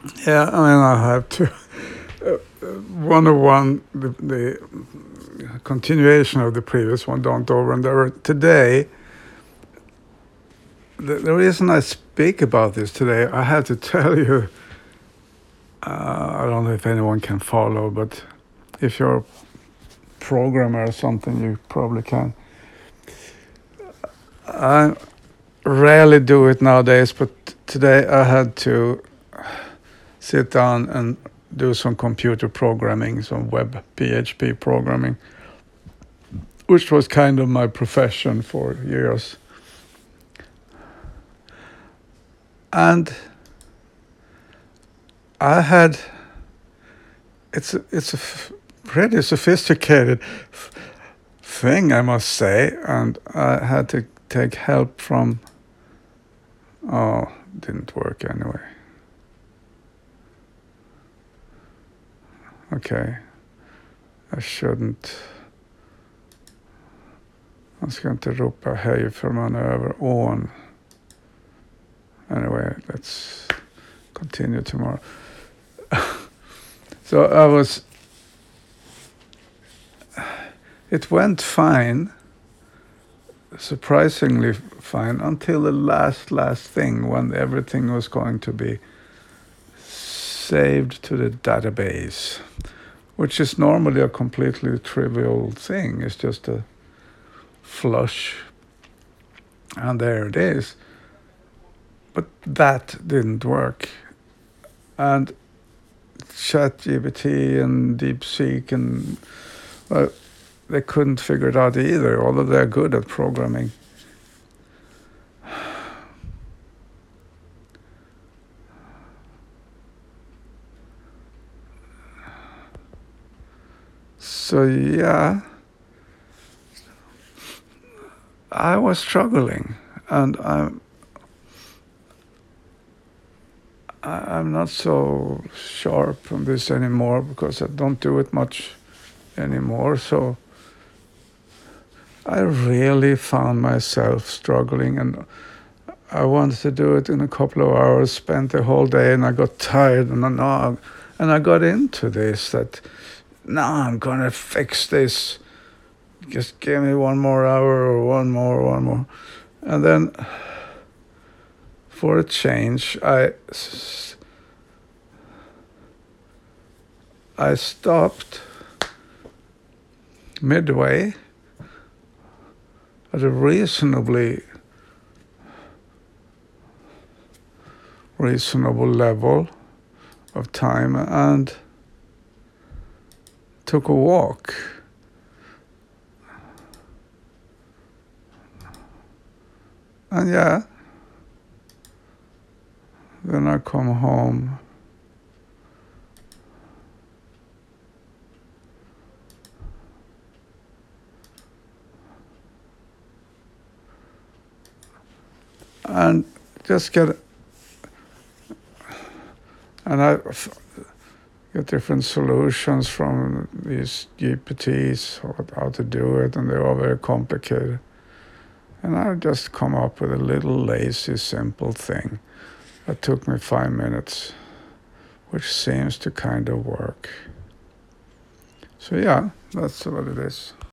Yeah, I mean, I have to. 101, the continuation of the previous one, Don't Over and Over. Today, the reason I speak about this today, I have to tell you, I don't know if anyone can follow, but if you're a programmer or something, you probably can. I rarely do it nowadays, but today I had to sit down and do some computer programming, some web PHP programming, which was kind of my profession for years. And I had, it's a pretty sophisticated thing, I must say, and I had to take help from, oh, didn't work anyway. Okay, I shouldn't. Jag ska inte ropa hej för man är över ån. Anyway, let's continue tomorrow. So it went fine, surprisingly fine, until the last thing when everything was going to be saved to the database, which is normally a completely trivial thing. It's just a flush, and there it is. But that didn't work. And ChatGPT and DeepSeek and they couldn't figure it out either, although they're good at programming. So yeah, I was struggling, and I'm not so sharp on this anymore because I don't do it much anymore. So I really found myself struggling, and I wanted to do it in a couple of hours, spent the whole day, and I got tired, and I got into this that now I'm gonna fix this. Just give me 1 more hour or one more. And then for a change, I stopped midway at a reasonable level of time and took a walk. And yeah, then I come home. And just get different solutions from these GPTs, how to do it, and they're all very complicated. And I just come up with a little lazy, simple thing that took me 5 minutes, which seems to kind of work. So yeah, that's what it is.